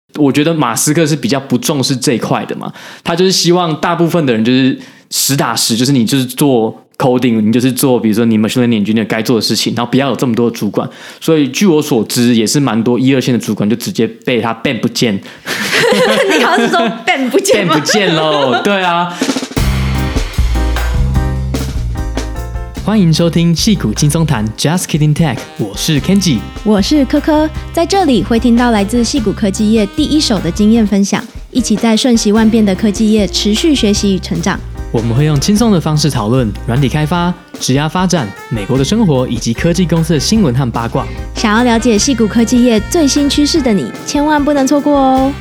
我觉得马斯克是比较不重视这一块的嘛，他就是希望大部分的人就是实打实，就是你就是做 coding， 你就是做比如说你 machine learning engineer 该做的事情，然后不要有这么多的主管。所以据我所知，也是蛮多1、2线的主管就直接被他 ban 不见。 你好像是说 ban 不见吗？ ban 不见喽，对啊。欢迎收听矽谷轻松谈 Just Kidding Tech， 我是 Kenji， 我是科科，在这里会听到来自矽谷科技业第一手的经验分享，一起在瞬息万变的科技业持续学习与成长。 我们会用轻松的方式讨论软体开发、职涯发展、美国的生活以及科技公司的新闻和八卦。 想要了解矽谷科技业最新趋势的你，千万不能错过哦！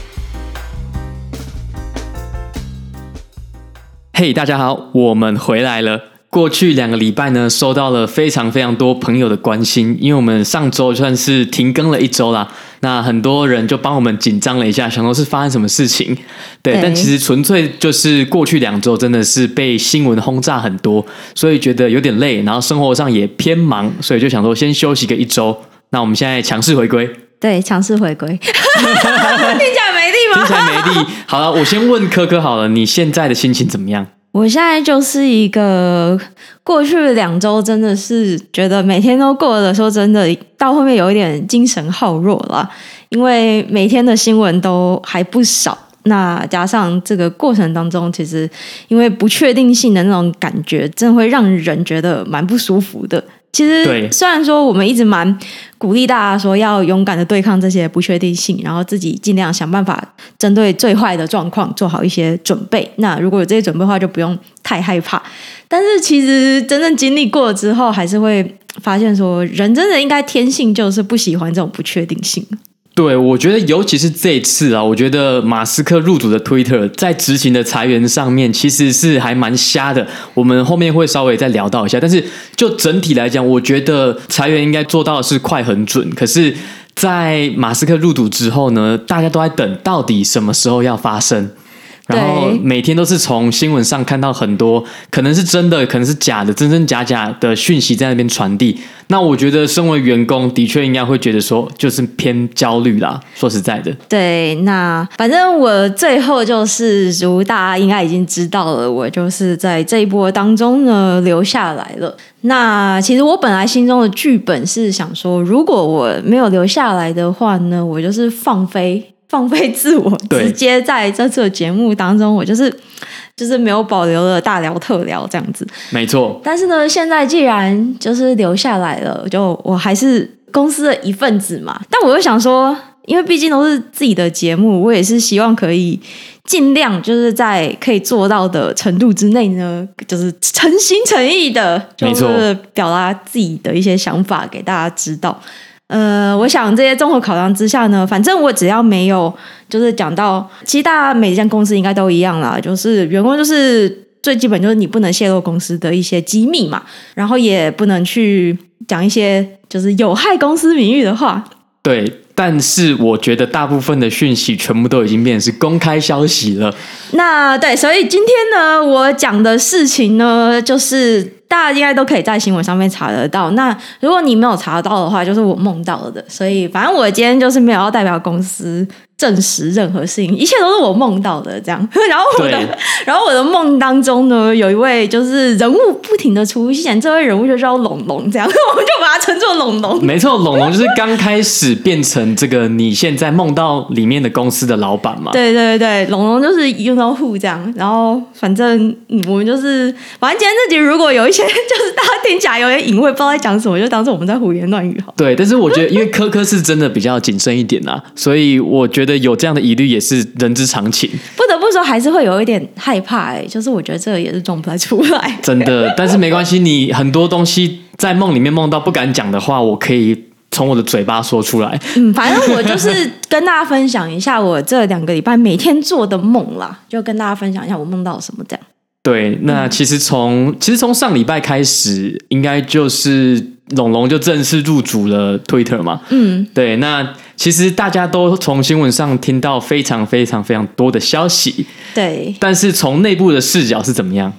嘿，大家好，我们回来了。过去2个礼拜呢，收到了非常非常多朋友的关心，因为我们上周算是停更了1周啦，那很多人就帮我们紧张了一下，想说是发生什么事情。对，但其实纯粹就是过去2周真的是被新闻轰炸很多，所以觉得有点累，然后生活上也偏忙，所以就想说先休息个1周。那我们现在强势回归。 对，强势回归。听起来没力吗？ 听起来没力。好了，我先问科科好了，你现在的心情怎么样？ 我现在就是一个过去2周真的是觉得每天都过的时候，真的到后面有一点精神耗弱了，因为每天的新闻都还不少，那加上这个过程当中，其实因为不确定性的那种感觉，真的会让人觉得蛮不舒服的。其实虽然说我们一直蛮鼓励大家说要勇敢的对抗这些不确定性，然后自己尽量想办法针对最坏的状况做好一些准备，那如果有这些准备的话就不用太害怕，但是其实真正经历过了之后，还是会发现说人真的应该天性就是不喜欢这种不确定性。 对，我觉得尤其是这一次啊，我觉得马斯克入主的 Twitter 在执行的裁员上面其实是还蛮瞎的，我们后面会稍微再聊到一下。但是就整体来讲，我觉得裁员应该做到的是快很准，可是在马斯克入主之后呢，大家都在等到底什么时候要发生，然后每天都是从新闻上看到很多可能是真的可能是假的真真假假的讯息在那边传递。那我觉得身为员工的确应该会觉得说就是偏焦虑啦，说实在的。 对，那反正我最后就是如大家应该已经知道了，我就是在这一波当中呢留下来了。那其实我本来心中的剧本是想说，如果我没有留下来的话呢，我就是放飞自我，直接在这次的节目当中，我就是没有保留了大聊特聊这样子。 没错。 但是呢，现在既然就是留下来了，我还是公司的一份子嘛。但我又想说，因为毕竟都是自己的节目，我也是希望可以尽量就是在可以做到的程度之内呢，就是诚心诚意的，就是表达自己的一些想法给大家知道。我想这些综合考量之下呢，反正我只要没有就是讲到，其实大家每一间公司应该都一样啦，就是员工就是最基本就是你不能泄露公司的一些机密嘛，然后也不能去讲一些就是有害公司名誉的话。 对，但是我觉得大部分的讯息全部都已经变成是公开消息了。 那对，所以今天呢，我讲的事情呢，就是大家应该都可以在新闻上面查得到。那如果你没有查到的话，就是我梦到的。所以反正我今天就是没有要代表公司证实任何事情，一切都是我梦到的这样。然后我的梦当中呢，有一位就是人物不停的出现，这位人物就叫龙龙，这样我们就把它称作龙龙。 没错，龙龙就是刚开始变成这个你现在梦到里面的公司的老板嘛。 对对对，龙龙就是 you know who 这样。然后反正我们就是反正今天这集如果有一些就是大家听起来有点隐晦，不知道在讲什么，就当作我们在胡言乱语好。 对，但是我觉得因为科科是真的比较谨慎一点啦，所以我觉得有这样的疑虑也是人之常情。 不得不说还是会有一点害怕就是我觉得这个也是装不太出来。 真的，但是没关系，你很多东西在梦里面梦到不敢讲的话，我可以从我的嘴巴说出来。 反正我就是跟大家分享一下我这2个礼拜每天做的梦啦，就跟大家分享一下我梦到什么这样。 对，那其实从上礼拜开始，应该就是龙龙就正式入主了 Twitter 嘛。对，那其实大家都从新闻上听到非常非常非常多的消息。 对， 但是从内部的视角是怎么样？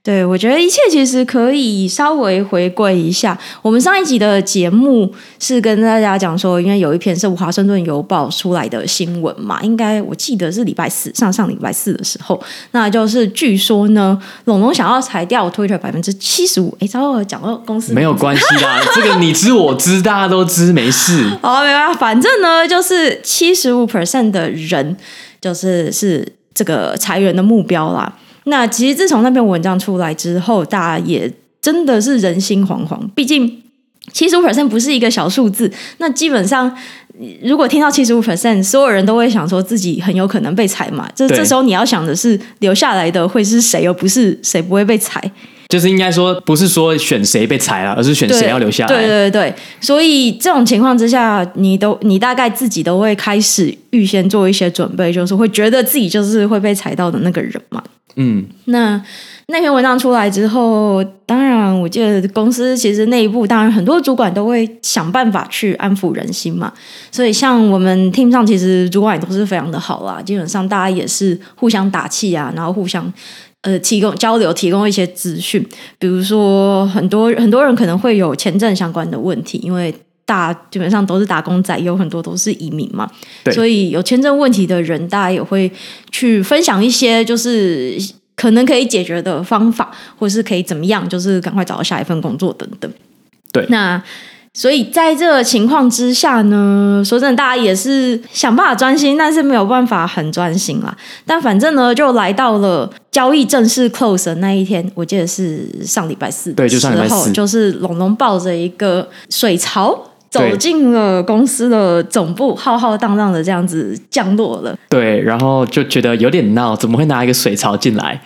对，我觉得一切其实可以稍微回归一下。我们上一集的节目是跟大家讲说，因为有一篇是华盛顿邮报出来的新闻嘛，应该我记得是礼拜四，上礼拜四的时候，那就是据说呢，龙龙想要裁掉 Twitter 75%。哎，糟糕，讲到公司没有关系啦，这个你知我知，大家都知，没事。 好，没办法，反正呢，就是75% 的人是这个裁员的目标啦。那其实自从那篇文章出来之后，大家也真的是人心惶惶。毕竟75% 不是一个小数字，那基本上如果听到75%，所有人都会想说自己很有可能被裁嘛。这时候你要想的是留下来的会是谁，而不是谁不会被裁。 就是应该说不是说选谁被裁了，而是选谁要留下来。 对对对，所以这种情况之下，你大概自己都会开始预先做一些准备，就是会觉得自己就是会被裁到的那个人嘛。那篇文章出来之后，当然我记得公司其实内部当然很多主管都会想办法去安抚人心嘛，所以像我们 team 上其实主管也都是非常的好啦，基本上大家也是互相打气啊，然后互相提供交流，提供一些资讯。比如说很多人可能会有签证相关的问题，因为大家基本上都是打工仔，有很多都是移民嘛，所以有签证问题的人，大家也会去分享一些就是可能可以解决的方法，或是可以怎么样，就是赶快找到下一份工作等等。 对， 那所以在这个情况之下呢，说真的，大家也是想办法专心，但是没有办法很专心啦。但反正呢，就来到了交易正式 close 的那一天，我记得是上礼拜四的时候， 对，就上礼拜四， 就是龙龙抱着一个水槽走进了公司的总部，浩浩荡荡的这样子降落了。 对，然后就觉得有点闹，怎么会拿一个水槽进来？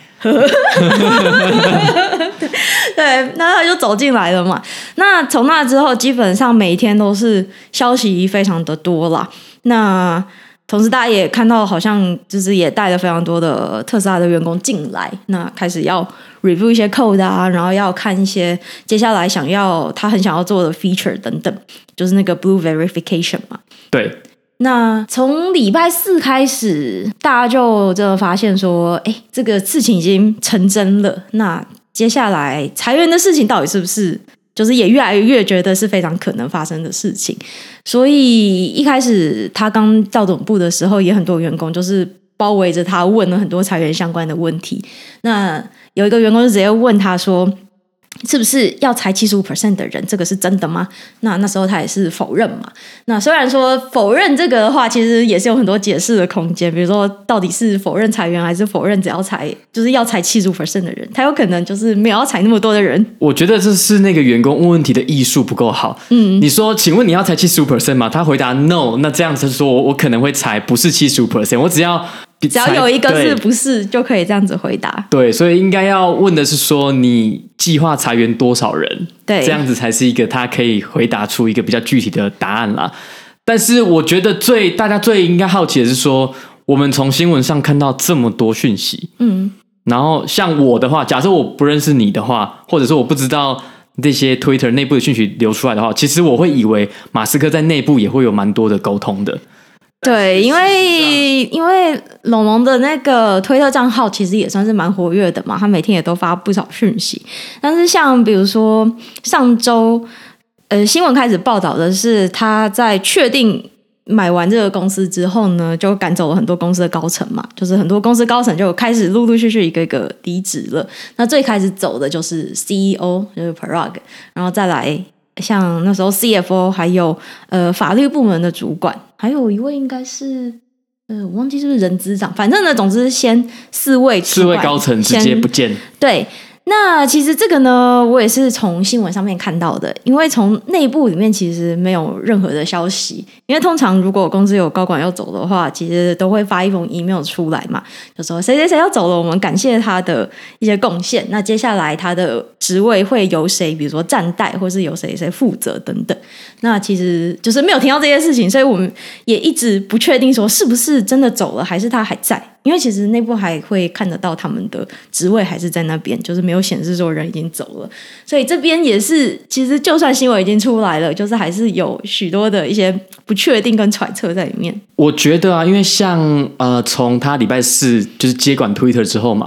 对，那他就走进来了嘛。那从那之后，基本上每天都是消息非常的多啦。那同时大家也看到，好像就是也带了非常多的特斯拉的员工进来，那开始要 review 一些 code 啊，然后要看一些接下来他很想要做的 feature 等等，就是那个 Blue Verification 嘛。 对。 那从礼拜四开始，大家就真的发现说，哎，这个事情已经成真了。那接下来裁员的事情到底是不是，就是也越来越觉得是非常可能发生的事情。所以一开始他刚到总部的时候，也很多员工就是包围着他，问了很多裁员相关的问题。那有一个员工就直接问他说，是不是要裁75% 的人，这个是真的吗？那时候他也是否认嘛。那虽然说否认这个的话，其实也是有很多解释的空间，比如说到底是否认裁员，还是否认只要裁就是要裁75% 的人，他有可能就是没有要裁那么多的人。 我觉得这是那个员工问问题的艺术不够好。你说请问你要裁75% 吗？他回答 no， 那这样子说我可能会裁不是75%，我只要有一个是不是就可以这样子回答。 对，所以应该要问的是说你计划裁员多少人， 对， 这样子才是一个他可以回答出一个比较具体的答案啦。但是我觉得大家最应该好奇的是说，我们从新闻上看到这么多讯息，然后像我的话，假设我不认识你的话，或者说我不知道这些 Twitter 内部的讯息流出来的话，其实我会以为马斯克在内部也会有蛮多的沟通的。 对，因为龙龙的那个推特账号其实也算是蛮活跃的嘛，他每天也都发不少讯息。但是像比如说上周，新闻开始报道的是他在确定买完这个公司之后呢，就赶走了很多公司的高层嘛，就是很多公司高层就开始陆陆续续一个一个离职了。那最开始走的就是 CEO， 就是 Parag， 然后再来像那时候 CFO， 还有法律部门的主管，还有一位应该是我忘记是不是人资长，反正呢，总之先四位高层直接不见。 对。那其实这个呢，我也是从新闻上面看到的，因为从内部里面其实没有任何的消息，因为通常如果公司有高管要走的话，其实都会发一封 email 出来嘛，就说谁谁谁要走了，我们感谢他的一些贡献，那接下来他的职位会由谁，比如说暂代，或是由谁谁负责等等。那其实就是没有听到这些事情，所以我们也一直不确定说是不是真的走了，还是他还在。因为其实内部还会看得到他们的职位还是在那边，就是没有显示说人已经走了，所以这边也是其实就算新闻已经出来了，就是还是有许多的一些不确定跟揣测在里面。 我觉得啊，因为像从他礼拜四就是接管 Twitter 之后嘛，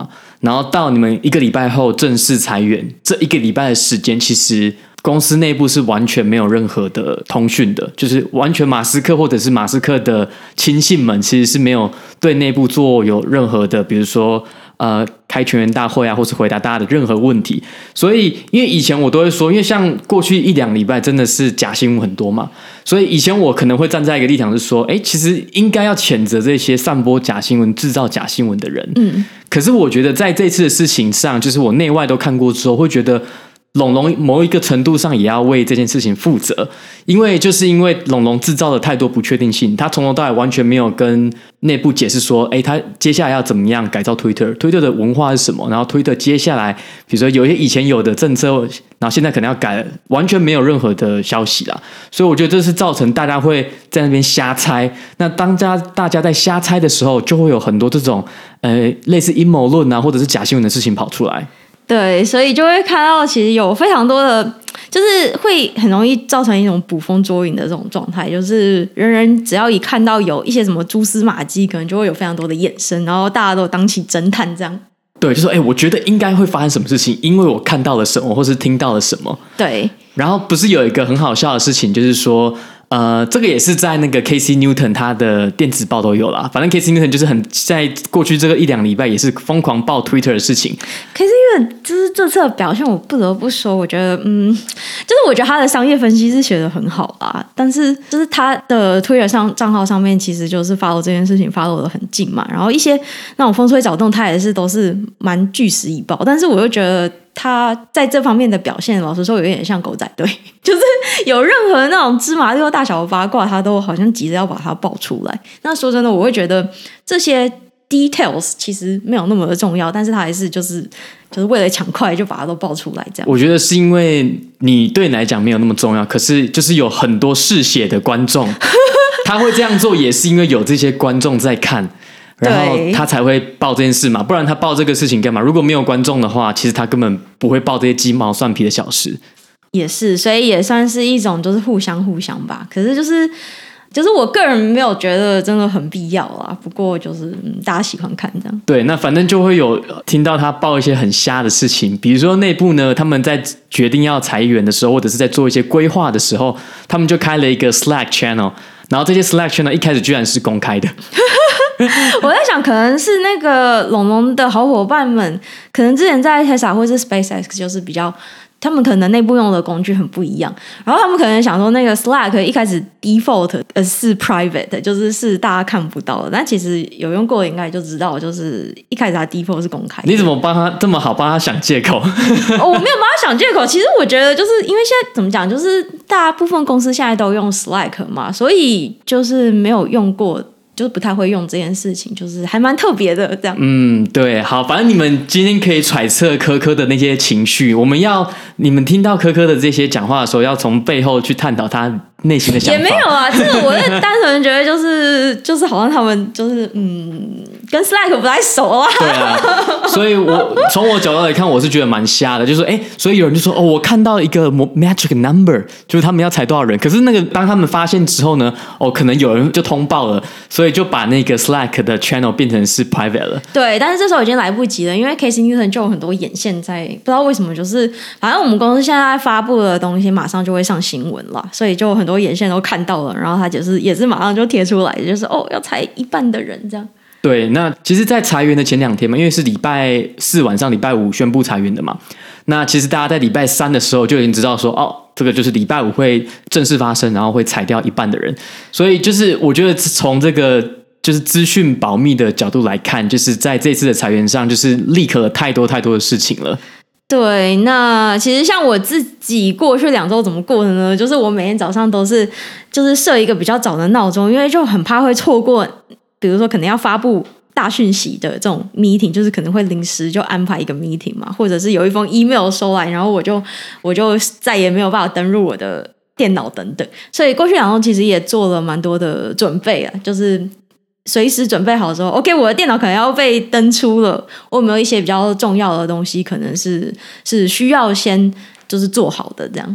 然后到你们1个礼拜后正式裁员，这1个礼拜的时间，其实公司内部是完全没有任何的通讯的，就是完全马斯克或者是马斯克的亲信们其实是没有对内部做有任何的，比如说开全员大会啊，或是回答大家的任何问题。所以因为以前我都会说，因为像过去1-2礼拜真的是假新闻很多嘛，所以以前我可能会站在一个立场是说，其实应该要谴责这些散播假新闻、制造假新闻的人。可是我觉得在这次的事情上，就是我内外都看过之后，会觉得龙龙某一个程度上也要为这件事情负责，因为龙龙制造了太多不确定性，他从头到尾完全没有跟内部解释说，他接下来要怎么样改造 Twitter 的文化是什么，然后 Twitter 接下来比如说有一些以前有的政策，然后现在可能要改了，完全没有任何的消息啦。所以我觉得这是造成大家会在那边瞎猜，那当大家在瞎猜的时候，就会有很多这种类似阴谋论啊或者是假新闻的事情跑出来。 对，所以就会看到其实有非常多的，就是会很容易造成一种捕风捉影的这种状态，就是人只要一看到有一些什么蛛丝马迹，可能就会有非常多的衍生，然后大家都当起侦探这样。 对，就说我觉得应该会发生什么事情，因为我看到了什么，或是听到了什么。 对， 然后不是有一个很好笑的事情，就是说这个也是在那个 Casey Newton 他的电子报都有啦。反正 Casey Newton 就是在过去这个1-2礼拜也是疯狂爆 Twitter 的事情。 Casey Newton 就是这次的表现，我不得不说，我觉得就是我觉得他的商业分析是写得很好啦，但是就是他的 Twitter 账号上面其实就是 follow 这件事情 follow 得很近嘛，然后一些那种风吹草动他也是都是蛮据实以报，但是我又觉得他在这方面的表现，老实说有点像狗仔队，就是有任何那种芝麻绿豆大小的八卦，他都好像急着要把它爆出来。那说真的，我会觉得这些 details 其实没有那么的重要，但是他还是就是为了抢快就把它都爆出来这样。 我觉得是因为对你来讲没有那么重要，可是就是有很多嗜血的观众他会这样做也是因为有这些观众在看，然后他才会报这件事嘛，不然他报这个事情干嘛？如果没有观众的话，其实他根本不会报这些鸡毛蒜皮的小事。 也是，所以也算是一种就是互相吧。可是就是我个人没有觉得真的很必要啦，不过就是大家喜欢看这样。 对，那反正就会有听到他报一些很瞎的事情，比如说内部呢，他们在决定要裁员的时候，或者是在做一些规划的时候，他们就开了一个 Slack channel， 然后这些 Slack channel 一开始居然是公开的。 我在想，可能是那个龙龙的好伙伴们，可能之前在 Tesla 或是 SpaceX 就是比较。他们可能内部用的工具很不一样，然后他们可能想说那个 Slack 一开始 default 是 private， 就是大家看不到的，但其实有用过的应该就知道，就是一开始他 default 是公开的。 你怎么帮他这么好帮他想借口？ 我没有帮他想借口，其实我觉得就是因为现在怎么讲，就是大部分公司现在都用 Slack 嘛，所以就是没有用过。就是不太会用这件事情，就是还蛮特别的这样。 对，好，反正你们今天可以揣测科科的那些情绪，你们听到科科的这些讲话的时候，要从背后去探讨他内心的想法。 也没有啊，这个我是单纯觉得就是好像他们就是跟 Slack 不太熟啊。 对啊，所以我从我角度来看，我是觉得蛮瞎的，就是所以有人就说我看到一个 magic number， 就是他们要裁多少人，可是那个当他们发现之后呢，可能有人就通报了，所以就把那个 Slack 的 channel 变成是 private 了。 对，但是这时候已经来不及了，因为 Casey Newton 就有很多眼线在，不知道为什么，就是反正我们公司现在发布的东西马上就会上新闻了，所以就很多眼线都看到了，然后他也是马上就贴出来，就是要裁一半的人这样。对， 那其实在裁员的前2天嘛，因为是礼拜4晚上礼拜5宣布裁员的嘛，那其实大家在礼拜3的时候就已经知道说这个就是礼拜5会正式发生，然后会裁掉一半的人，所以就是我觉得从这个就是资讯保密的角度来看，就是在这次的裁员上就是leak了太多的事情了。 对，那其实像我自己过去2周怎么过的呢？就是我每天早上都是就是设一个比较早的闹钟，因为就很怕会错过，比如说可能要发布大讯息的这种 meeting， 就是可能会临时就安排一个 meeting 嘛，或者是有一封 email 收来，然后我就再也没有办法登入我的电脑等等，所以过去2周其实也做了蛮多的准备啊，就是随时准备好说 OK 我的电脑可能要被登出了，我有没有一些比较重要的东西可能是需要先就是做好的这样。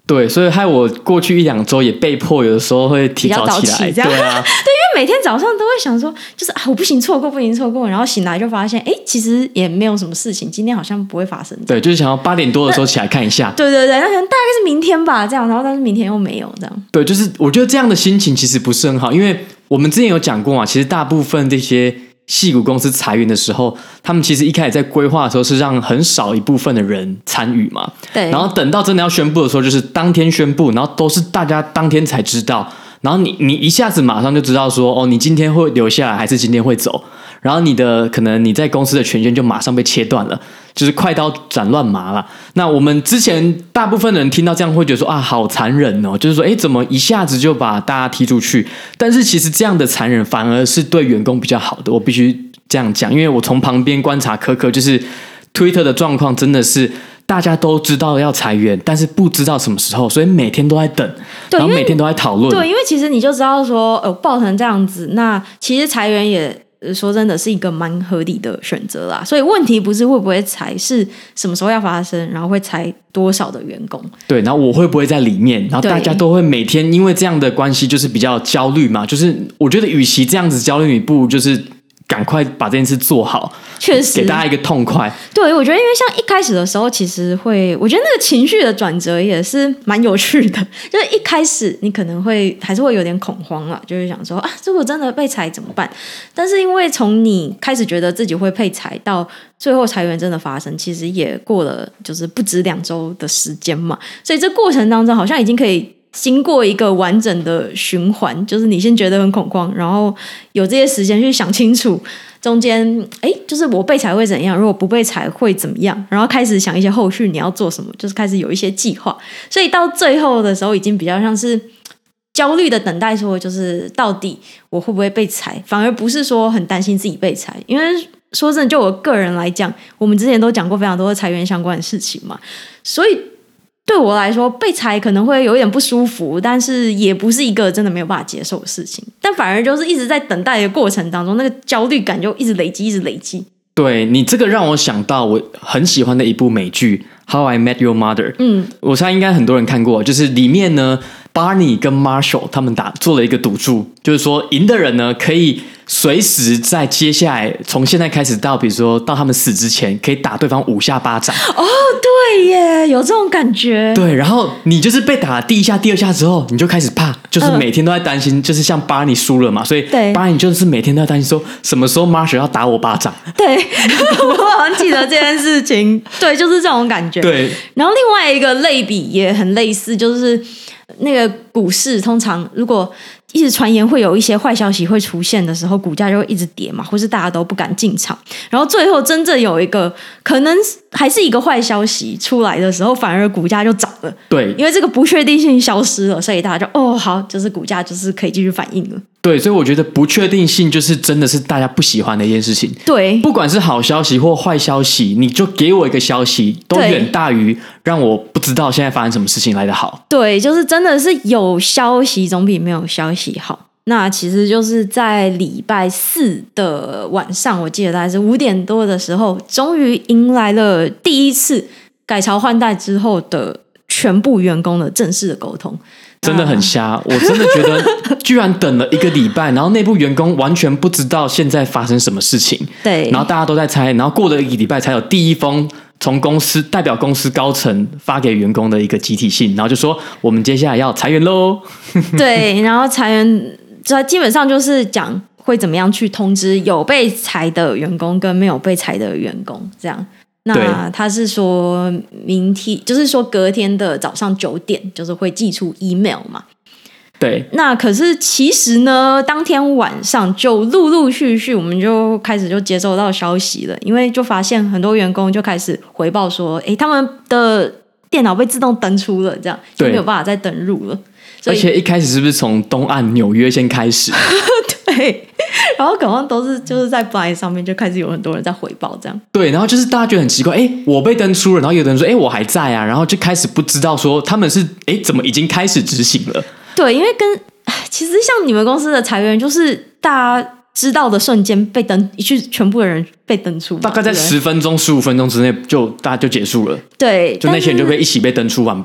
对，所以害我过去1-2周也被迫有的时候会提早起来，对啊， 对，因为每天早上都会想说，就是我不行错过，然后醒来就发现，其实也没有什么事情，今天好像不会发生。 对，就是想要8点多的时候起来看一下。 对，那可能大概是明天吧，这样，然后但是明天又没有这样。 对，就是我觉得这样的心情其实不是很好，因为我们之前有讲过嘛，其实大部分这些矽谷公司裁员的时候，他们其实一开始在规划的时候是让很少一部分的人参与嘛， 对， 然后等到真的要宣布的时候，就是当天宣布，然后都是大家当天才知道，然后你一下子马上就知道说，你今天会留下来还是今天会走，然后可能你在公司的权限就马上被切断了，就是快刀斩乱麻了。那我们之前大部分的人听到这样会觉得说好残忍哦，就是说怎么一下子就把大家踢出去？但是其实这样的残忍反而是对员工比较好的，我必须这样讲，因为我从旁边观察可就是 Twitter 的状况真的是大家都知道要裁员，但是不知道什么时候，所以每天都在等，然后每天都在讨论。 对，因为其实你就知道说爆成这样子，那其实裁员也说真的是一个蛮合理的选择啦，所以问题不是会不会裁，是什么时候要发生，然后会裁多少的员工。对， 然后我会不会在里面，然后大家都会每天因为这样的关系就是比较焦虑嘛，就是我觉得与其这样子焦虑，你不如就是赶快把这件事做好， 确实给大家一个痛快。 对，我觉得因为像一开始的时候，其实我觉得那个情绪的转折也是蛮有趣的。就是一开始你可能还是会有点恐慌啦，就是想说如果真的被裁怎么办？但是因为从你开始觉得自己会被裁到最后裁员真的发生，其实也过了就是不止2周的时间嘛，所以这过程当中好像已经可以经过一个完整的循环，就是你先觉得很恐慌，然后有这些时间去想清楚中间就是我被裁会怎样，如果不被裁会怎么样，然后开始想一些后续你要做什么，就是开始有一些计划，所以到最后的时候已经比较像是焦虑的等待，说就是到底我会不会被裁，反而不是说很担心自己被裁。因为说真的，就我个人来讲，我们之前都讲过非常多的裁员相关的事情嘛，所以对我来说被裁可能会有一点不舒服，但是也不是一个真的没有办法接受的事情，但反而就是一直在等待的过程当中，那个焦虑感就一直累积。 对，你这个让我想到我很喜欢的一部美剧《How I Met Your Mother》。我猜应该很多人看过，就是里面呢Barney 跟 Marshall 他们做了一个赌注，就是说赢的人呢可以随时在接下来从现在开始到比如说到他们死之前可以打对方5下巴掌。 对耶，有这种感觉。 对，然后你就是被打了第1下第2下之后你就开始怕，就是每天都在担心，就是像 Barney 输了嘛，所以 Barney 就是每天都在担心说什么时候 Marshall 要打我巴掌。 对我好像记得这件事情。对，就是这种感觉。 对， 然后另外一个类比也很类似，就是那个股市通常如果一直传言会有一些坏消息会出现的时候，股价就会一直跌嘛，或是大家都不敢进场，然后最后真正有一个可能还是一个坏消息出来的时候，反而股价就涨了。 对， 因为这个不确定性消失了，所以大家就好，就是股价就是可以继续反应了。 对，所以我觉得不确定性就是真的是大家不喜欢的一件事情。 对， 不管是好消息或坏消息，你就给我一个消息，都远大于让我不知道现在发生什么事情来得好。 对，就是真的是有消息总比没有消息好。那其实就是在礼拜4的晚上，我记得大概是5点多的时候，终于迎来了第一次改朝换代之后的全部员工的正式的沟通。 真的很瞎，我真的觉得居然等了1个礼拜，然后内部员工完全不知道现在发生什么事情。 对， 然后大家都在猜，然后过了1个礼拜才有第一封从公司代表公司高层发给员工的一个集体信，然后就说我们接下来要裁员咯。 对，然后裁员基本上就是讲会怎么样去通知有被裁的员工跟没有被裁的员工这样。那他是说明天，就是说隔天的早上9点，就是会寄出 email 嘛。 对。 那可是其实呢，当天晚上就陆陆续续，我们就开始就接收到消息了，因为就发现很多员工就开始回报说，他们的电脑被自动登出了，这样就没有办法再登入了。 而且一开始是不是从东岸纽约先开始？ 对，然后可能都是就是在 Blind 上面就开始有很多人在回报这样。 对，然后就是大家觉得很奇怪，我被登出了，然后有的人说我还在啊，然后就开始不知道说他们是怎么已经开始执行了。对， 因为其实像你们公司的裁员，就是大家知道的瞬间被全部的人被登出， 大概在10分钟15分钟之内大家就结束了。 对， 就那些人就被一起被登出完毕。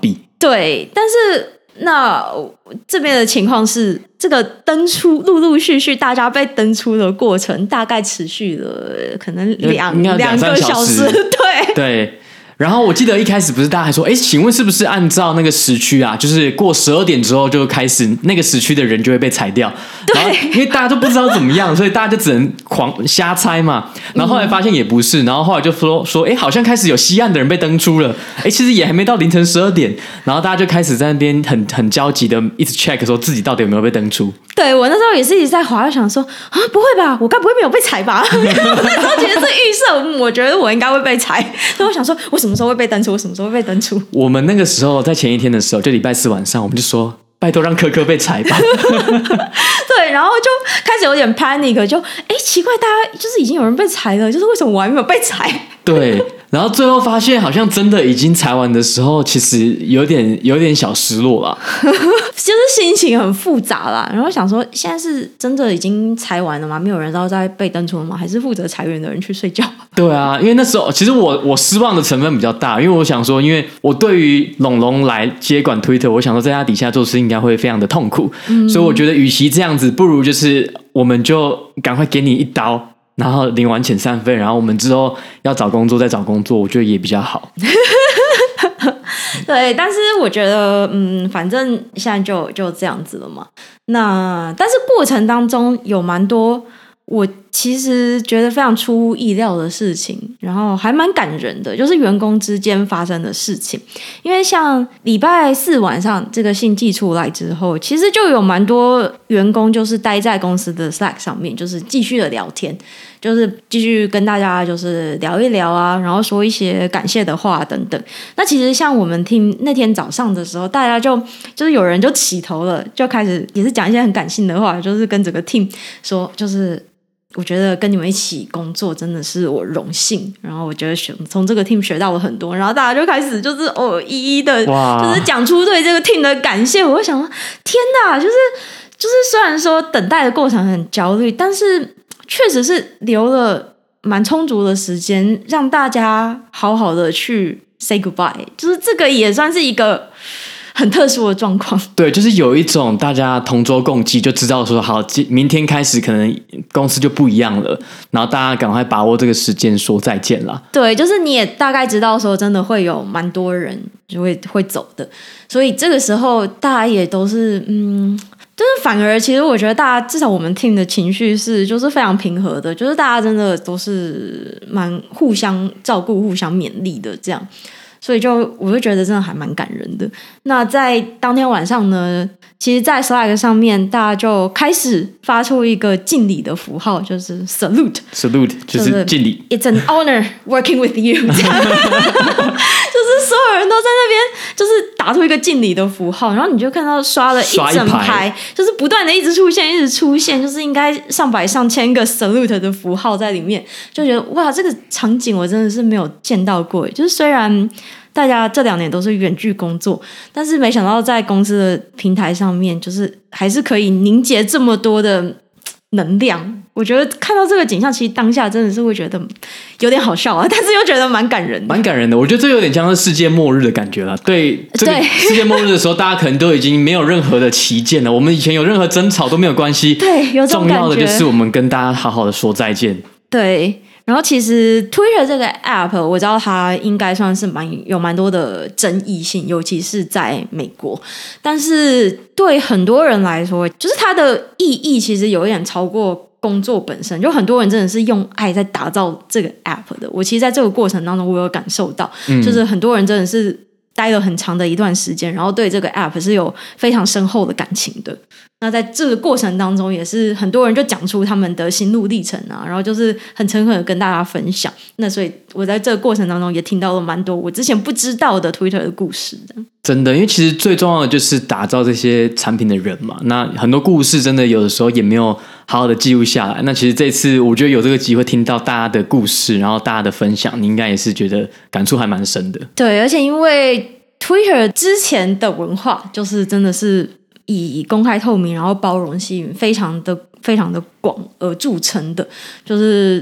对，但是那这边的情况是，这个登出陆陆续续大家被登出的过程，大概持续了可能两个小时， 对。然后我记得一开始不是大家还说，哎，请问是不是按照那个时区啊，就是过12点之后就开始那个时区的人就会被裁掉？然后因为大家都不知道怎么样，所以大家就只能狂瞎猜嘛。然后后来发现也不是，然后后来就说，哎，好像开始有西岸的人被登出了，哎，其实也还没到凌晨12点，然后大家就开始在那边很焦急的一直 check 说自己到底有没有被登出。 对，我那时候也是一直在滑，想说啊，不会吧，我该不会没有被裁吧？我那其实是预设，我觉得我应该会被裁，所以我想说，我什么时候会被登出？我什么时候会被登出？我们那个时候在前一天的时候，就礼拜4晚上，我们就说拜托让科科被裁吧。 对，然后就开始有点 panic， 就奇怪，大家就是已经有人被裁了，就是为什么我还没有被裁？ 对。然后最后发现好像真的已经裁完的时候，其实有点小失落啦， 就是心情很复杂啦。然后想说，现在是真的已经裁完了吗？没有人知道在被登出了吗？还是负责裁员的人去睡觉？ 对啊，因为那时候其实我失望的成分比较大，因为我想说，因为我对于龙龙来接管 Twitter， 我想说在他底下做事应该会非常的痛苦，所以我觉得与其这样子，不如就是我们就赶快给你一刀。然后领完遣散费，然后我们之后要找工作再找工作，我觉得也比较好。 对，但是我觉得，反正现在就这样子了嘛。但是过程当中有蛮多我其实觉得非常出乎意料的事情，然后还蛮感人的，就是员工之间发生的事情。因为像礼拜4晚上这个信寄出来之后，其实就有蛮多员工就是待在公司的 Slack 上面，就是继续的聊天，就是继续跟大家就是聊一聊啊，然后说一些感谢的话等等。那其实像我们听那天早上的时候，大家就是有人就起头了，就开始也是讲一些很感性的话，就是跟整个 team 说，就是我觉得跟你们一起工作真的是我荣幸，然后我觉得从这个 team 学到了很多，然后大家就开始就是一一的就是讲出对这个 team 的感谢。我就想说天哪，就是虽然说等待的过程很焦虑，但是确实是留了蛮充足的时间让大家好好的去 say goodbye， 就是这个也算是一个很特殊的状况。 对，就是有一种大家同舟共济，就知道说好，明天开始可能公司就不一样了，然后大家赶快把握这个时间说再见啦。 对，就是你也大概知道说真的会有蛮多人就会走的，所以这个时候大家也都是就是反而其实我觉得大家至少我们 team 的情绪就是非常平和的，就是大家真的都是蛮互相照顾互相勉励的这样，所以我就觉得真的还蛮感人的。那在当天晚上呢，其实在 Slack 上面大家就开始发出一个敬礼的符号，就是 salute 就是敬礼， It's an honor working with you 这样就是所有人都在那边就是打出一个敬礼的符号，然后你就看到刷了一整排，就是不断的一直出现，就是应该上百上千个 salute 的符号在里面，就觉得哇，这个场景我真的是没有见到过。就是虽然大家这2年都是远距工作，但是没想到在公司的平台上面，就是还是可以凝结这么多的能量。我觉得看到这个景象，其实当下真的是会觉得有点好笑啊，但是又觉得蛮感人的。 我觉得这有点像是世界末日的感觉了。对，这个世界末日的时候，大家可能都已经没有任何的旗舰了。我们以前有任何争吵都没有关系， 对，有这种感觉。 重要的就是我们跟大家好好的说再见。 对。然后其实 Twitter 这个 app 我知道它应该算是有蛮多的争议性，尤其是在美国，但是对很多人来说，就是它的意义其实有一点超过工作本身，就很多人真的是用爱在打造这个 app 的。我其实在这个过程当中我有感受到，就是很多人真的是待了很长的一段时间，然后对这个 app 是有非常深厚的感情的。那在这个过程当中，也是很多人就讲出他们的心路历程啊，然后就是很诚恳的跟大家分享。那所以我在这个过程当中也听到了蛮多我之前不知道的 Twitter 的故事。 真的，因为其实最重要的就是打造这些产品的人嘛。那很多故事真的有的时候也没有好好的记录下来。那其实这次我觉得有这个机会听到大家的故事，然后大家的分享，你应该也是觉得感触还蛮深的。 对，而且因为 Twitter 之前的文化就是真的是以公开透明然后包容性非常的广而著称的，就是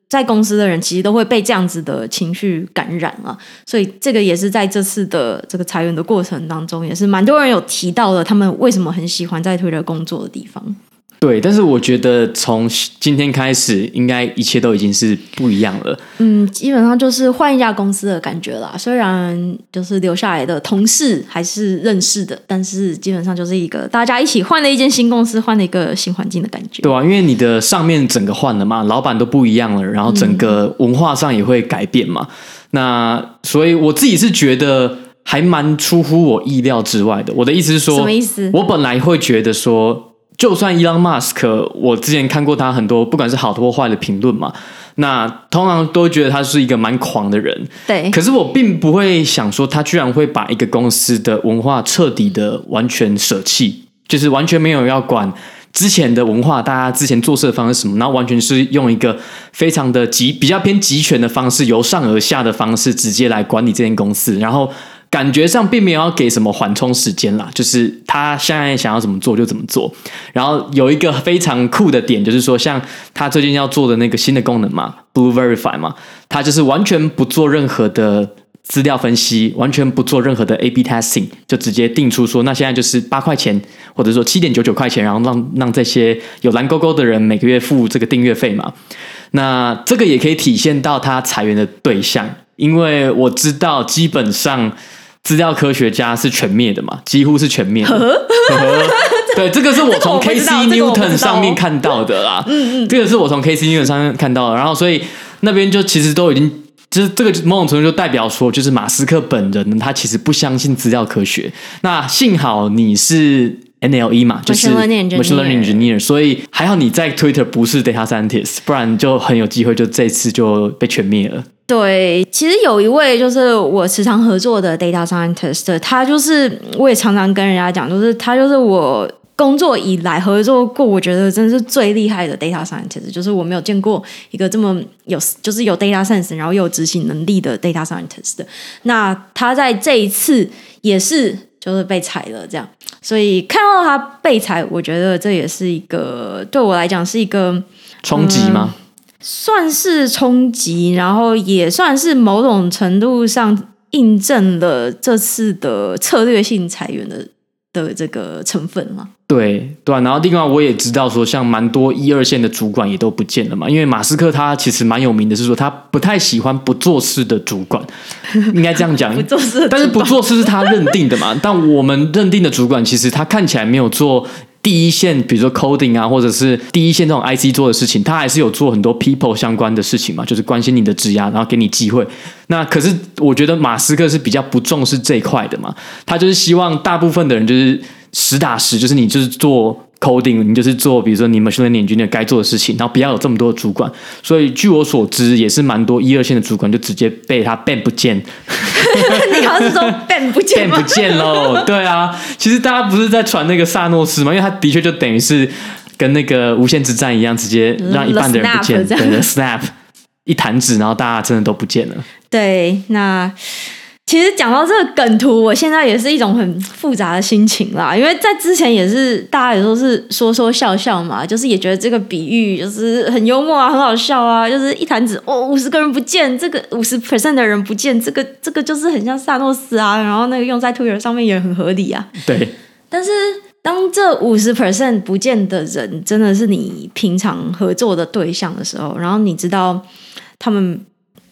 在公司的人其实都会被这样子的情绪感染啊，所以这个也是在这次的这个裁员的过程当中，也是蛮多人有提到的，他们为什么很喜欢在Twitter工作的地方。 对，但是我觉得从今天开始，应该一切都已经是不一样了。 基本上就是换一家公司的感觉啦。虽然就是留下来的同事还是认识的，但是基本上就是一个大家一起换了一间新公司，换了一个新环境的感觉。 对啊，因为你的上面整个换了嘛，老板都不一样了，然后整个文化上也会改变嘛。那所以我自己是觉得还蛮出乎我意料之外的。我的意思是说， 什么意思？ 我本来会觉得说。就算 Elon Musk， 我之前看过他很多不管是好或坏的评论嘛，那通常都觉得他是一个蛮狂的人。 对， 可是我并不会想说他居然会把一个公司的文化彻底的完全舍弃，就是完全没有要管之前的文化，大家之前做事的方式是什么，然后完全是用一个非常的比较偏集权的方式，由上而下的方式直接来管理这间公司，然后感觉上并没有要给什么缓冲时间啦，就是他现在想要怎么做就怎么做。然后有一个非常酷的点，就是说像他最近要做的那个新的功能嘛 ，Blue Verify 嘛，他就是完全不做任何的资料分析，完全不做任何的 A/B testing， 就直接定出说，那现在就是8块钱，或者说7.99块钱，然后让这些有蓝勾勾的人每个月付这个订阅费嘛。那这个也可以体现到他裁员的对象，因为我知道基本上资料科学家是全灭的嘛，几乎是全灭的。对，这个是我从 Casey Newton 上面看到的啦。这个是我从 Casey Newton 上面看到的，然后所以那边就其实都已经。就是这个某种程度就代表说，就是马斯克本人他其实不相信资料科学。那幸好你是 NLE 嘛，就是 Machine Learning Engineer， 所以还好你在 Twitter 不是 Data Scientist， 不然就很有机会就这次就被全灭了。 对，其实有一位就是我时常合作的 Data Scientist， 他就是我也常常跟人家讲，就是他就是我工作以来合作过，我觉得真是最厉害的 data scientist， 就是我没有见过一个这么就是有 data science， 然后又有执行能力的 data scientist。那他在这一次也是就是被裁了，这样，所以看到他被裁，我觉得这也是一个对我来讲是一个冲击吗？ 算是冲击，然后也算是某种程度上印证了这次的策略性裁员的这个成分嘛。 对对啊，然后另外我也知道说，像蛮多1、2线的主管也都不见了嘛，因为马斯克他其实蛮有名的是说，他不太喜欢不做事的主管，应该这样讲。 不做事， 但是不做事是他认定的嘛，但我们认定的主管其实他看起来没有做第一线，比如说 coding 啊，或者是第一线这种 IC 做的事情，他还是有做很多 people 相关的事情嘛，就是关心你的职涯，然后给你机会。那可是我觉得马斯克是比较不重视这一块的嘛，他就是希望大部分的人就是实打实，就是你就是做 coding， 你就是做比如说你 machine learning engineer 该做的事情，然后不要有这么多的主管。所以据我所知，也是蛮多1、2线的主管就直接被他 ban 不见。 你好像是说 ban 不见吗？ ban 不见喽。对啊，其实大家不是在传那个萨诺斯嘛，因为他的确就等于是跟那个无限之战一样，直接让一半的人不见。对 ，snap 一弹指，然后大家真的都不见了。 对，那其实讲到这个梗图，我现在也是一种很复杂的心情啦，因为在之前也是大家也都是说说笑笑嘛，就是也觉得这个比喻就是很幽默啊，很好笑啊，就是一弹指50个人不见，这个50% 的人不见，这个就是很像萨诺斯啊，然后那个用在 Twitter 上面也很合理啊。 对， 但是当这50% 不见的人真的是你平常合作的对象的时候，然后你知道他们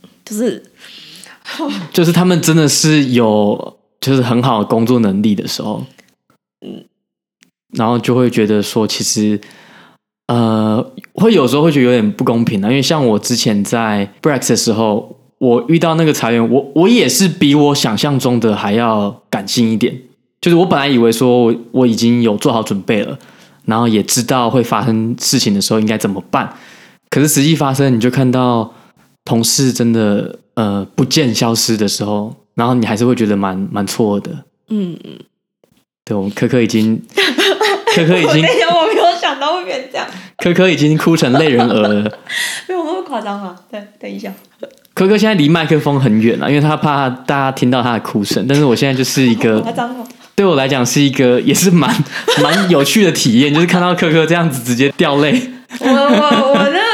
就是他们真的是有就是很好的工作能力的时候，然后就会觉得说，其实会有时候会觉得有点不公平啊，因为像我之前在 Brex 的时候，我遇到那个裁员，我也是比我想象中的还要感性一点，就是我本来以为说我已经有做好准备了，然后也知道会发生事情的时候应该怎么办，可是实际发生，你就看到同事真的不见消失的时候，然后你还是会觉得蛮错的。对，我们科科已经我没有想到会变这样， 科科已经哭成泪人儿了。 没有那么夸张啊，对，等一下。 科科现在离麦克风很远了，因为他怕大家听到他的哭声。但是我现在就是一个，对我来讲是一个也是蛮有趣的体验，就是看到科科这样子直接掉泪。 我那个从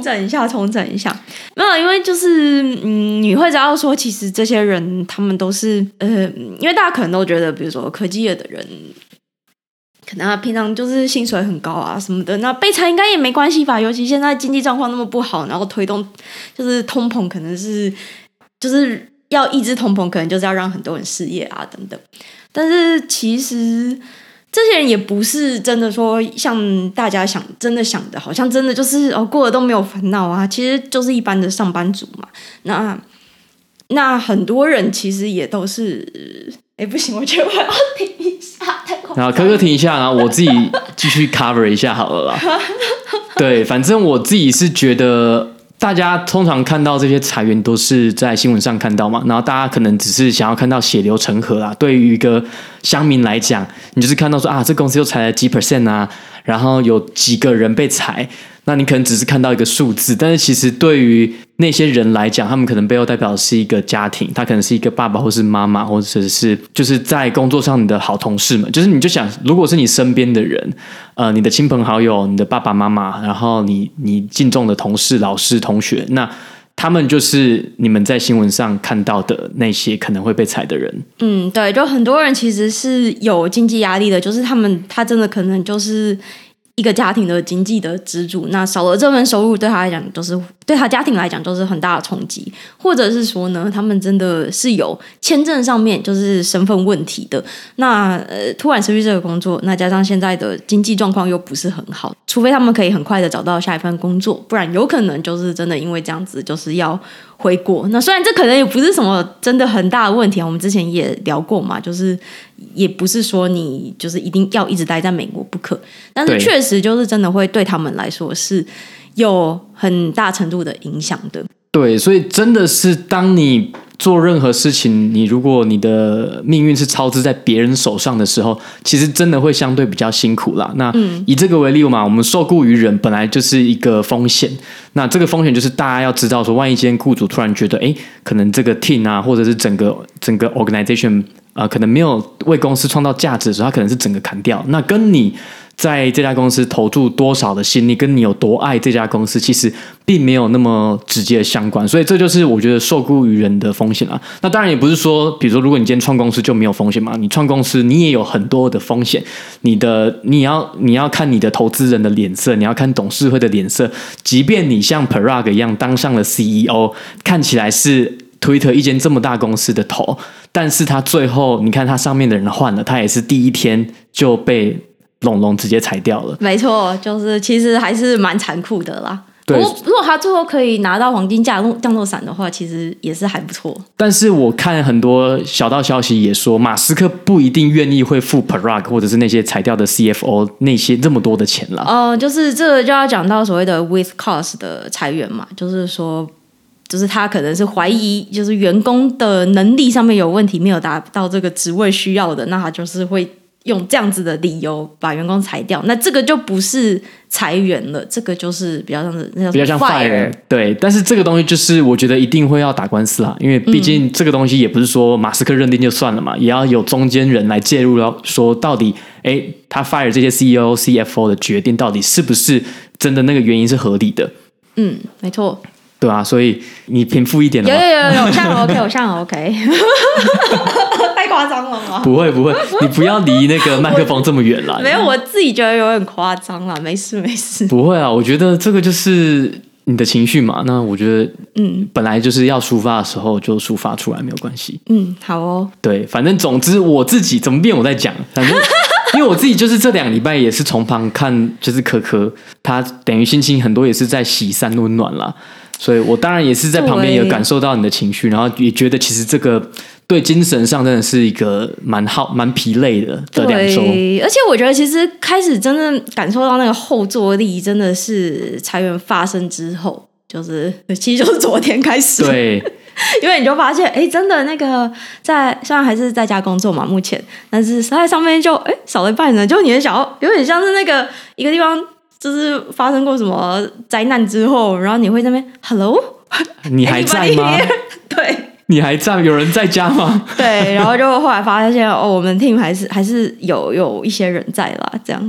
整一下，没有，因为就是你会知道说，其实这些人他们都是因为大家可能都觉得，比如说科技业的人。可能他平常就是薪水很高啊什么的，那被裁应该也没关系吧？尤其现在经济状况那么不好，然后推动就是通膨，可能是就是要抑制通膨，可能就是要让很多人失业啊等等。但是其实这些人也不是真的说像大家真的想的，好像真的就是过得都没有烦恼啊，其实就是一般的上班族嘛。那很多人其实也都是。不行，我觉得我要停一下，太夸张了。 然后科科停一下，然后我自己继续 cover 一下好了啦。对，反正我自己是觉得，大家通常看到这些裁员都是在新闻上看到嘛，然后大家可能只是想要看到血流成河啦。对于一个乡民来讲，你就是看到说这公司又裁了几 % 啊，然后有几个人被裁。那你可能只是看到一个数字，但是其实对于那些人来讲，他们可能背后代表的是一个家庭，他可能是一个爸爸或是妈妈，或者是就是在工作上你的好同事们，就是你就想，如果是你身边的人，你的亲朋好友，你的爸爸妈妈，然后你敬重的同事、老师、同学，那他们就是你们在新闻上看到的那些可能会被裁的人。 对，就很多人其实是有经济压力的，就是他真的可能就是一个家庭的经济的支柱，那少了这份收入，对他来讲就是对他家庭来讲就是很大的冲击，或者是说呢，他们真的是有签证上面就是身份问题的，那突然失去这个工作，那加上现在的经济状况又不是很好，除非他们可以很快的找到下一份工作，不然有可能就是真的因为这样子就是要回国。那虽然这可能也不是什么真的很大的问题，我们之前也聊过嘛，就是也不是说你就是一定要一直待在美国不可，但是确实就是真的会对他们来说是有很大程度的影响的。 对，所以真的是当你做任何事情，如果你的命运是操之在别人手上的时候，其实真的会相对比较辛苦啦。那以这个为例嘛，我们受雇于人本来就是一个风险，那这个风险就是大家要知道说，万一今天雇主突然觉得可能这个 team 啊，或者是整个 organization可能没有为公司创造价值的时候，他可能是整个砍掉，那跟你在这家公司投注多少的心力，跟你有多爱这家公司，其实并没有那么直接的相关，所以这就是我觉得受雇于人的风险啦。那当然也不是说，比如说如果你今天创公司就没有风险嘛，你创公司你也有很多的风险，你要看你的投资人的脸色，你要看董事会的脸色，即便你像 Parag 一样当上了 CEO， 看起来是Twitter 一间这么大公司的头，但是他最后你看他上面的人换了，他也是第一天就被龙直接裁掉了。 没错，就是其实还是蛮残酷的啦。不过如果他最后可以拿到黄金降落伞的话，其实也是还不错。 但是我看很多小道消息也说，马斯克不一定愿意会付 Parag 或者是那些裁掉的 CFO 那些这么多的钱啦。 就是这个就要讲到所谓的 with cost 的裁员嘛，就是说。就是他可能是怀疑，就是员工的能力上面有问题，没有达到这个职位需要的，那他就是会用这样子的理由把员工裁掉。那这个就不是裁员了，这个就是比较像是比较像 fire。对，但是这个东西就是我觉得一定会要打官司啦，因为毕竟这个东西也不是说马斯克认定就算了嘛，也要有中间人来介入，然后说到底，他 fire 这些 CEO、CFO 的决定到底是不是真的那个原因是合理的？ 没错。 对啊，所以你平复一点了吗？ 有，我现在很 OK， 太夸张了吗？ 不会，你不要离那个麦克风这么远啦。 没有，我自己觉得有点夸张啦，没事。 不会啊，我觉得这个就是你的情绪嘛。那我觉得，本来就是要抒发的时候就抒发出来，没有关系。 好哦。 对，反正总之我自己怎么变我在讲，反正。因为我自己就是这2礼拜也是从旁看，就是可他等于心情很多也是在洗三温暖啦，所以我当然也是在旁边有感受到你的情绪，然后也觉得其实这个对精神上真的是一个蛮疲累的2周。 而且我觉得其实开始真正感受到那个后坐力，真的是裁员发生之后，其实就是昨天开始。 对。 因为你就发现，真的那个虽然还是在家工作嘛，目前，但是在上面就少了一半人，就你的有点像是那个一个地方就是发生过什么灾难之后，然后你会在那边 Hello， 你还在吗？ 对， 你还在？有人在家吗？ 对，然后就后来发现我们 team 还是有一些人在啦，这样。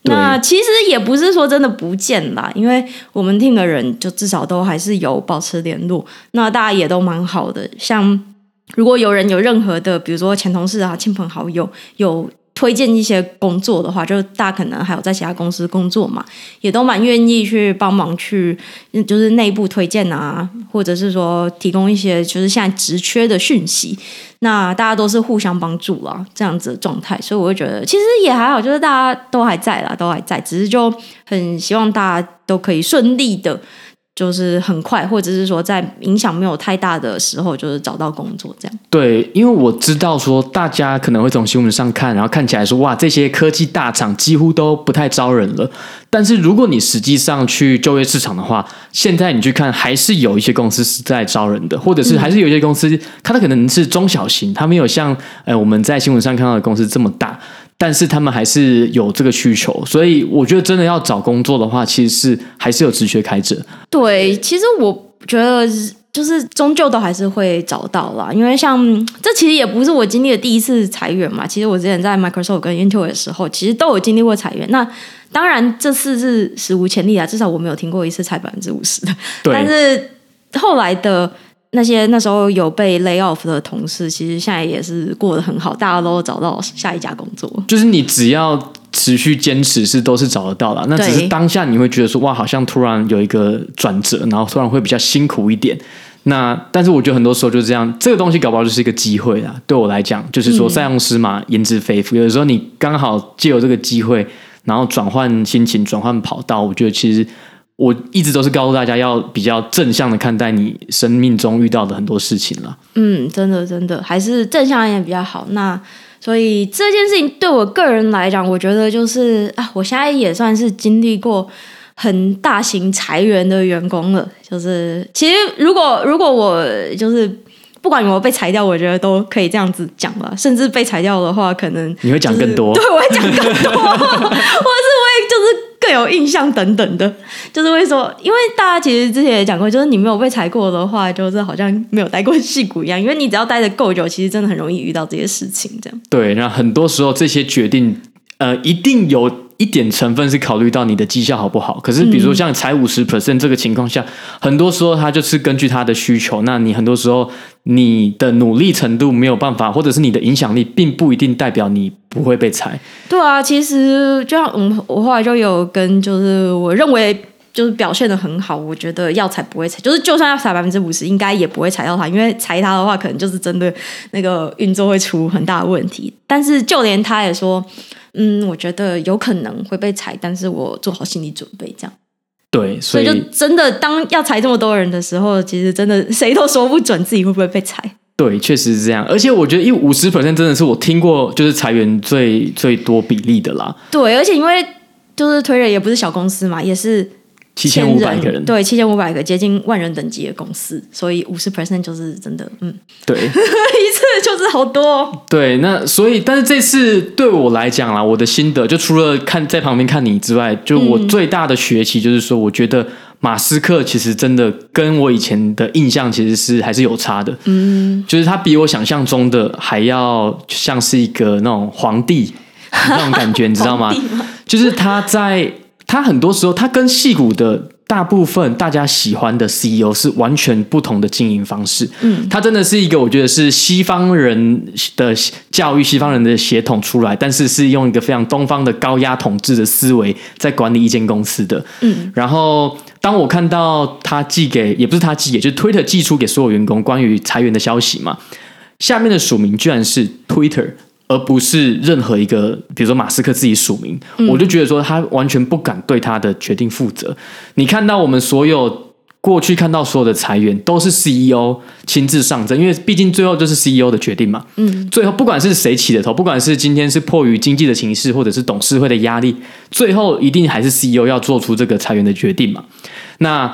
那其实也不是说真的不见啦，因为我们 team 的人就至少都还是有保持联络，那大家也都蛮好的。像如果有人有任何的，比如说前同事啊、亲朋好友有推荐一些工作的话，就大家可能还有在其他公司工作嘛，也都蛮愿意去帮忙去，就是内部推荐啊，或者是说提供一些就是现在职缺的讯息。那大家都是互相帮助啦，这样子的状态，所以我会觉得其实也还好，就是大家都还在啦，都还在，只是就很希望大家都可以顺利的，就是很快，或者是说在影响没有太大的时候，就是找到工作这样。 对，因为我知道说大家可能会从新闻上看，然后看起来说哇，这些科技大厂几乎都不太招人了。但是如果你实际上去就业市场的话，现在你去看，还是有一些公司是在招人的，或者是还是有一些公司，它可能是中小型，它没有像我们在新闻上看到的公司这么大。但是他们还是有这个需求，所以我觉得真的要找工作的话，其实是还是有职缺开着。 对，其实我觉得就是终究都还是会找到啦，因为像这其实也不是我经历的第一次裁员嘛。其实我之前在 Microsoft 跟 Intel 的时候，其实都有经历过裁员。那当然这次是史无前例啊，至少我没有听过一次裁50%的。但是后来的那些那时候有被 lay off 的同事，其实现在也是过得很好，大家都找到下一家工作。 就是你只要持续坚持都是找得到的，那只是当下你会觉得说哇，好像突然有一个转折，然后突然会比较辛苦一点。那但是我觉得很多时候就是这样，这个东西搞不好就是一个机会啦。对我来讲，就是说塞翁失马焉知非福，有的时候你刚好借由这个机会，然后转换心情、转换跑道，我觉得其实我一直都是告诉大家要比较正向的看待你生命中遇到的很多事情啦。 真的还是正向一点比较好。那所以这件事情对我个人来讲，我觉得就是我现在也算是经历过很大型裁员的员工了。就是其实如果我就是不管有没有被裁掉，我觉得都可以这样子讲了。甚至被裁掉的话，可能你会讲更多， 对，我会讲更多，或者是我会就是更有印象等等的，就是会说，因为大家其实之前也讲过，就是你没有被裁过的话，就是好像没有待过矽谷一样，因为你只要待得够久，其实真的很容易遇到这些事情。这样对，那很多时候这些决定，一定有一点成分是考虑到你的绩效好不好。可是比如说像裁50% 这个情况下，很多时候它就是根据他的需求，那你很多时候你的努力程度没有办法，或者是你的影响力并不一定代表你不会被裁。 对啊，其实就像我后来就有跟就是我认为就是表现得很好，我觉得要裁不会裁，就是就算要裁50%，应该也不会裁到他，因为裁他的话，可能就是真的那个运作会出很大的问题。但是就连他也说，我觉得有可能会被裁，但是我做好心理准备，这样。 对， 所以就真的当要裁这么多人的时候，其实真的谁都说不准自己会不会被裁。 对，确实是这样。而且我觉得50% 真的是我听过就是裁员最多比例的啦。 对，而且因为就是推人也不是小公司嘛，也是 7500个人， 对，7500个接近万人等级的公司，所以50% 就是真的， 对， 一次就是好多哦。 对，那所以，但是这次对我来讲啦，我的心得就除了看在旁边看你之外，就我最大的学习就是说，我觉得马斯克其实真的跟我以前的印象其实是还是有差的，就是他比我想象中的还要像是一个那种皇帝那种感觉，你知道吗？就是他很多时候，他跟矽谷的大部分大家喜欢的 CEO 是完全不同的经营方式。他真的是一个我觉得是西方人的教育、西方人的血统出来，但是是用一个非常东方的高压统治的思维在管理一间公司的。然后当我看到他也不是他寄给，就是 Twitter 寄出给所有员工关于裁员的消息嘛，下面的署名居然是 Twitter。而不是任何一个，比如说马斯克自己署名，我就觉得说他完全不敢对他的决定负责。你看到我们过去看到所有的裁员都是 CEO 亲自上阵，因为毕竟最后就是 CEO 的决定嘛。最后不管是谁起的头，不管是今天是迫于经济的情势，或者是董事会的压力，最后一定还是 CEO 要做出这个裁员的决定嘛。那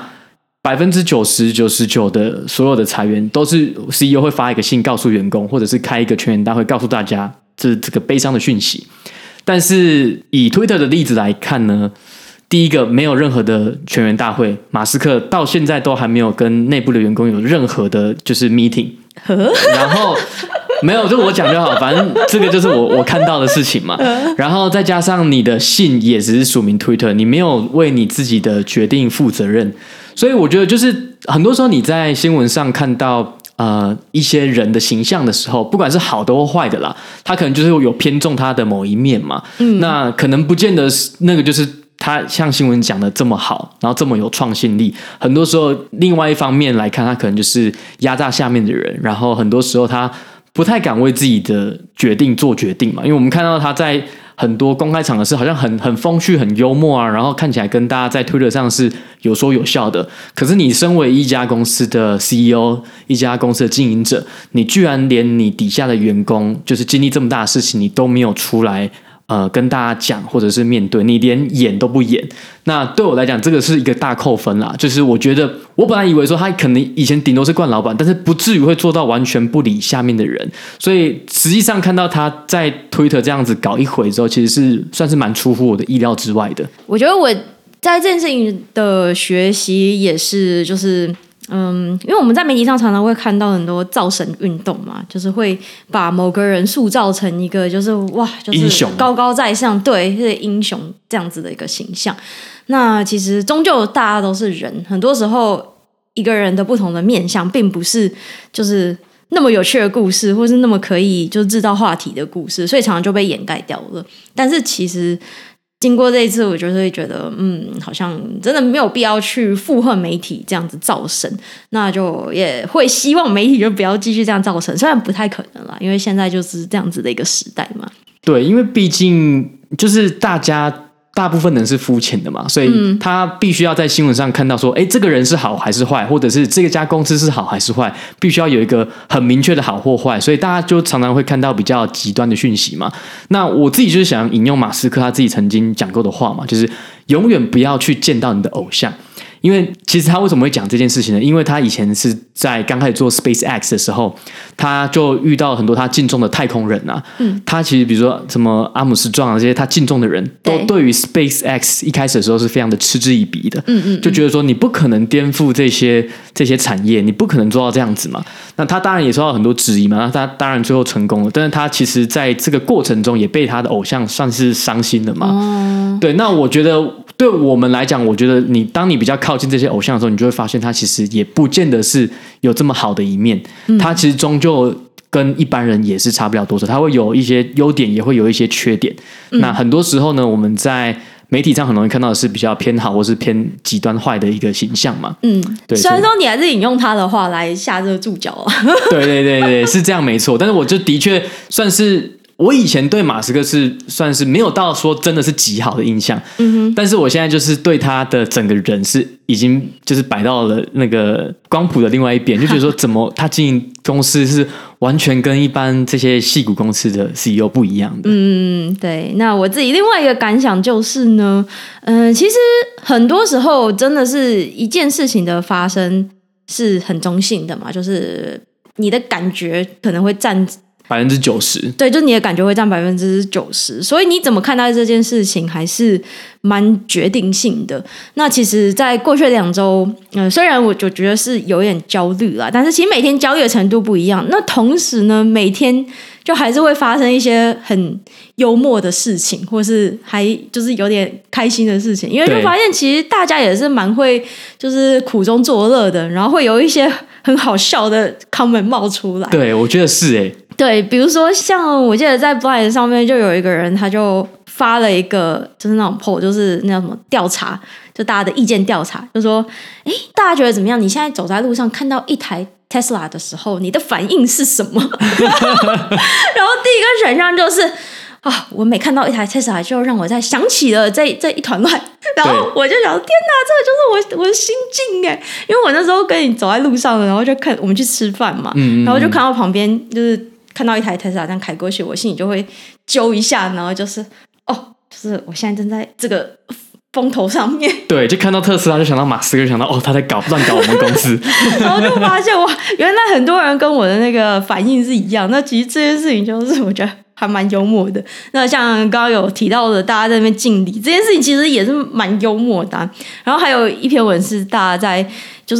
90%99%的所有的裁员都是 CEO 会发一个信告诉员工，或者是开一个全员大会告诉大家这个悲伤的讯息。但是以 Twitter 的例子来看呢，第一个没有任何的全员大会，马斯克到现在都还没有跟内部的员工有任何的就是 meeting。然后没有，就我讲就好，反正这个就是我看到的事情嘛。然后再加上你的信也只是署名 Twitter， 你没有为你自己的决定负责任，所以我觉得就是很多时候你在新闻上看到一些人的形象的时候，不管是好的或坏的啦，他可能就是有偏重他的某一面嘛。那可能不见得是那个就是他像新闻讲的这么好，然后这么有创新力。很多时候另外一方面来看，他可能就是压榨下面的人，然后很多时候他不太敢为自己的决定做决定嘛。因为我们看到他在很多公开场合是好像很风趣很幽默啊，然后看起来跟大家在推特上是有说有笑的。可是你身为一家公司的 CEO， 一家公司的经营者，你居然连你底下的员工就是经历这么大的事情你都没有出来跟大家讲，或者是面对，你连演都不演。那对我来讲这个是一个大扣分啦。就是我觉得我本来以为说他可能以前顶多是惯老板，但是不至于会做到完全不理下面的人。所以实际上看到他在 Twitter 这样子搞一回之后，其实是算是蛮出乎我的意料之外的。 我觉得我在这件事情的学习也是就是因为我们在媒体上常常会看到很多造神运动嘛，就是会把某个人塑造成一个就是哇，就是高高在上，对，是英雄这样子的一个形象。那其实终究大家都是人，很多时候一个人的不同的面向，并不是就是那么有趣的故事，或是那么可以就制造话题的故事，所以常常就被掩盖掉了。但是其实经过这一次，我就会觉得，好像真的没有必要去附和媒体这样子造神，那就也会希望媒体就不要继续这样造神，虽然不太可能啦，因为现在就是这样子的一个时代嘛。 对，因为毕竟就是大部分人是肤浅的嘛，所以他必须要在新闻上看到说，这个人是好还是坏，或者是这家公司是好还是坏，必须要有一个很明确的好或坏，所以大家就常常会看到比较极端的讯息嘛。那我自己就是想引用马斯克他自己曾经讲过的话嘛，就是永远不要去见到你的偶像。因为其实他为什么会讲这件事情呢？因为他以前是在刚开始做 SpaceX 的时候，他就遇到很多他敬重的太空人啊。他其实比如说什么阿姆斯壮啊这些他敬重的人，都对于 SpaceX 一开始的时候是非常的嗤之以鼻的。就觉得说你不可能颠覆这些产业，你不可能做到这样子嘛。那他当然也受到很多质疑嘛，那他当然最后成功了，但是他其实在这个过程中也被他的偶像算是伤心了嘛。对，那我觉得对我们来讲，我觉得当你比较靠近这些偶像的时候，你就会发现他其实也不见得是有这么好的一面。他其实终究跟一般人也是差不了多少，他会有一些优点，也会有一些缺点。那很多时候呢，我们在媒体上很容易看到的是比较偏好或是偏极端坏的一个形象嘛。对。 虽然说你还是引用他的话来下这个注脚啊。 对，是这样没错。但是我就的确算是。我以前对马斯克是算是没有到说真的是极好的印象，但是我现在就是对他的整个人是已经就是摆到了那个光谱的另外一边，就觉得说怎么他经营公司是完全跟一般这些矽谷公司的 CEO 不一样的。 对。那我自己另外一个感想就是呢，其实很多时候真的是一件事情的发生是很中性的嘛，就是你的感觉可能会占 90%， 对，就你的感觉会占90%，所以你怎么看待这件事情还是蛮决定性的。那其实在过去2周虽然我就觉得是有点焦虑啦，但是其实每天焦虑的程度不一样。那同时呢，每天就还是会发生一些很幽默的事情，或是还就是有点开心的事情，因为就发现其实大家也是蛮会就是苦中作乐的，然后会有一些很好笑的 comment 冒出来。 对，我觉得是对，比如说像我记得在 Blind 上面就有一个人，他就发了一个就是那种 poll， 就是那叫什么调查，就大家的意见调查，就说大家觉得怎么样？你现在走在路上看到一台 Tesla 的时候，你的反应是什么？然后第一个选项就是我每看到一台 Tesla 就让我在想起了这一团乱，然后我就想天哪，这个就是我的心境耶。因为我那时候跟你走在路上，然后就看我们去吃饭嘛，然后就看到旁边就是看到一台 Tesla 这样开过去，我心里就会揪一下，然后就是就是我现在正在这个风头上面。 对，就看到特斯拉就想到马斯克，就想到他在乱搞我们公司。 然后就发现哇，原来很多人跟我的那个反应是一样。那其实这件事情就是我觉得还蛮幽默的。那像刚刚有提到的，大家在那边敬礼这件事情，其实也是蛮幽默的然后还有一篇文是大家在就是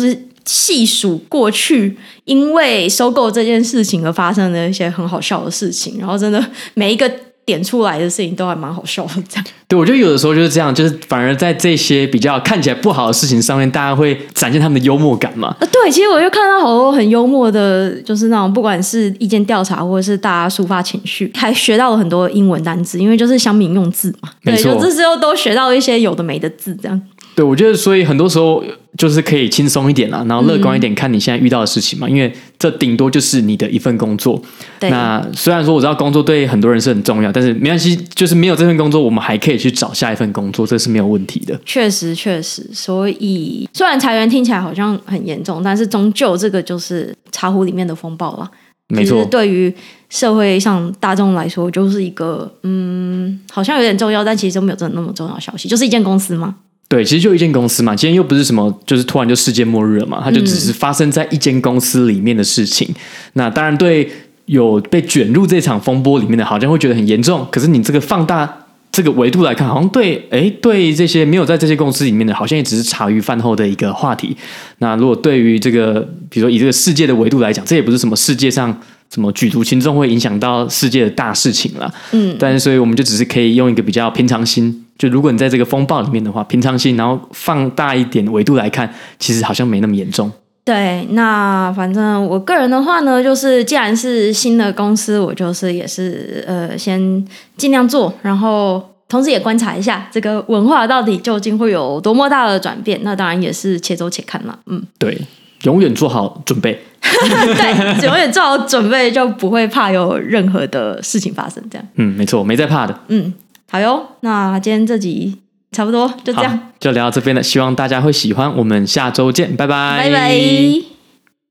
细数过去因为收购这件事情而发生的一些很好笑的事情，然后真的每一个点出来的事情都还蛮好笑的这样。 对，我觉得有的时候就是这样，就是反而在这些比较看起来不好的事情上面，大家会展现他们的幽默感嘛。 对，其实我就看到好多很幽默的，就是那种不管是意见调查或者是大家抒发情绪，还学到了很多英文单字，因为就是乡民用字嘛。 没错， 对，就这时候都学到一些有的没的字这样。 对，我觉得所以很多时候就是可以轻松一点啦，然后乐观一点看你现在遇到的事情嘛，因为这顶多就是你的一份工作。 对， 那虽然说我知道工作对很多人是很重要，但是没关系，就是没有这份工作，我们还可以去找下一份工作，这是没有问题的。 确实，所以虽然裁员听起来好像很严重，但是终究这个就是茶壶里面的风暴啦。 没错， 对于社会上大众来说，就是一个好像有点重要，但其实都没有真的那么重要的消息，就是一间公司嘛。 对，其实就一间公司嘛，今天又不是什么，就是突然就世界末日了嘛，它就只是发生在一间公司里面的事情。那当然，对有被卷入这场风波里面的，好像会觉得很严重。可是你这个放大这个维度来看，好像对这些没有在这些公司里面的，好像也只是茶余饭后的一个话题。那如果对于这个，比如说以这个世界的维度来讲，这也不是什么世界上什么举足轻重会影响到世界的大事情啦。但是所以我们就只是可以用一个比较平常心。就如果你在这个风暴里面的话，平常心，然后放大一点维度来看，其实好像没那么严重。 对，那反正我个人的话呢，就是既然是新的公司，我就是也是先尽量做，然后同时也观察一下这个文化到底究竟会有多么大的转变。那当然也是且走且看啦。 对，永远做好准备。 对，永远做好准备，就不会怕有任何的事情发生。这样， 没错，没在怕的。 好哟，那今天这集差不多就这样， 就聊到这边了，希望大家会喜欢，我们下周见，拜拜， 拜拜。